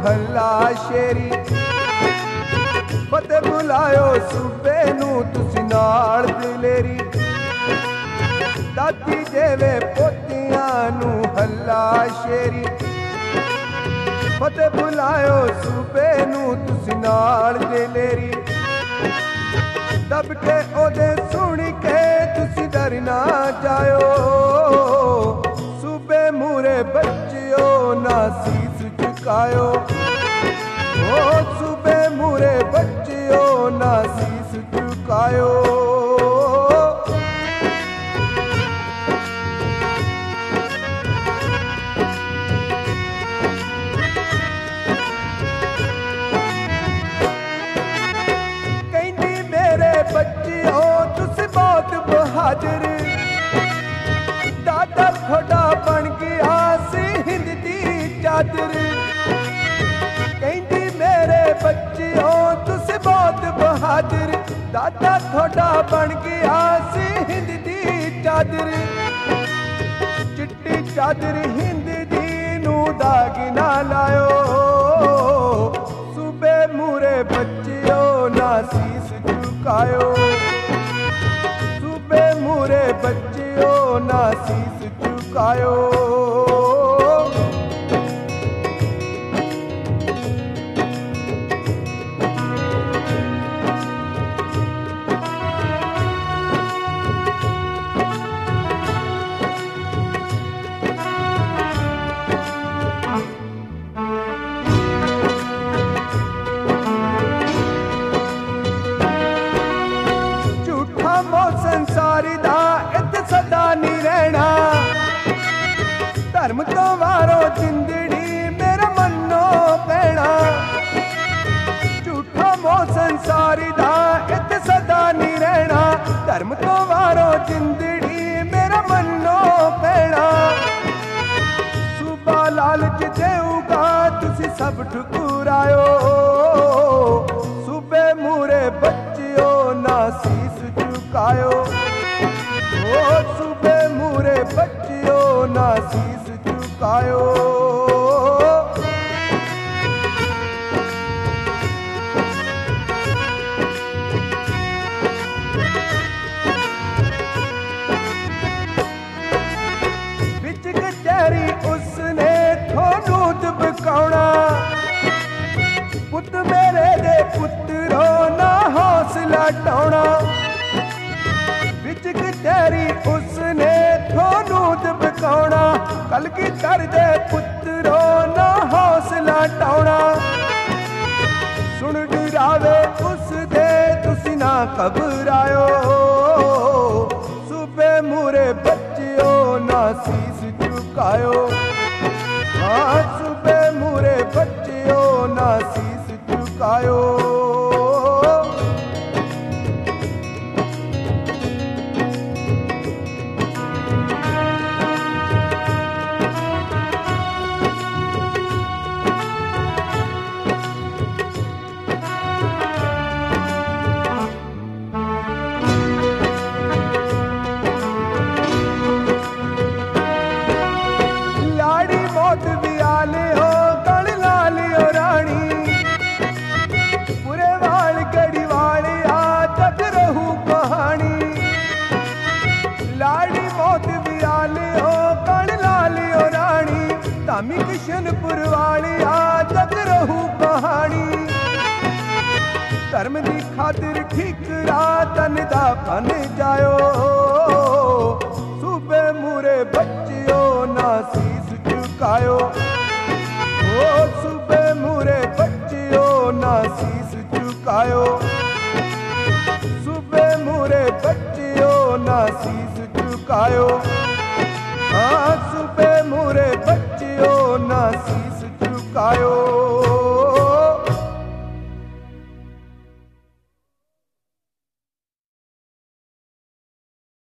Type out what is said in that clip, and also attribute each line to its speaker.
Speaker 1: हल्ला शेरी फतेह बुलायो सूबे नू तुसी नाल दिलेरी दादी देवे पोतियां नू हल्ला शेरी फतेह बुलायो सूबे नू तुसी नाल दिलेरी दब के ओदे सुन के तुसी डर ना जायो सूबे मूरे बच्चियो ना सीस झुकायो ओ सूबे मूरे बच्चियो ना सीस झुकायो बच्चियो तुसी बहुत बहादुर दादा थोड़ा बन गया सी हिंद दी चादर कहती मेरे बच्चियो तुसी बहुत बहादुर दादा थोड़ा बन गया सी हिंद दी चादर चिट्टी चादर हिंद दी नू दाग ना लायो सूबे मूरे बच्चियो ना सीस झुकायो सूबे मूरे बच्चियो ना सीस झुकायो संसारी दा इत्थे सदा नहीं रहना धर्म तो वारो जिंदड़ी मेरा मनो कहना झूठा मोह संसारी दा इत्थे सदा नहीं रहना धर्म तो वारो जिंदड़ी मेरा मनो कहना सूबा लालच देऊगा तुसी सब ठुकरायो सूबे मूरे बच्चियो ना सीस झुकायो ओ सूबे मूरे बच्चियो ना सीस झुकायो बिच कचहरी उसने थोनू दबकाउणा पुत मेरे दे पुत्रो ना हौसला टाउणा बिच कचहरी उसने थोनू दबकाउणा कल की कर दे पुत्रो ना हौसला टाउणा सुन डरावे उस दे तुसी ना घबरायो सूबे मूरे बच्चियो ना सीस झुकायो हाँ सूबे मूरे बच्चियो ना सीस झुकायो धामी किशनपुर वाली आ जग रहू कहानी धर्म की खातिर ठीकरा तन दा बन जायो सूबे मूरे बच्चियो ना सीस झुकायो ओ सूबे मूरे बच्चियो ना सीस झुकायो सूबे मूरे बच्चियो ना सीस झुकायो हाँ सूबे मूरे बच्चियो ना सीस झुकायो।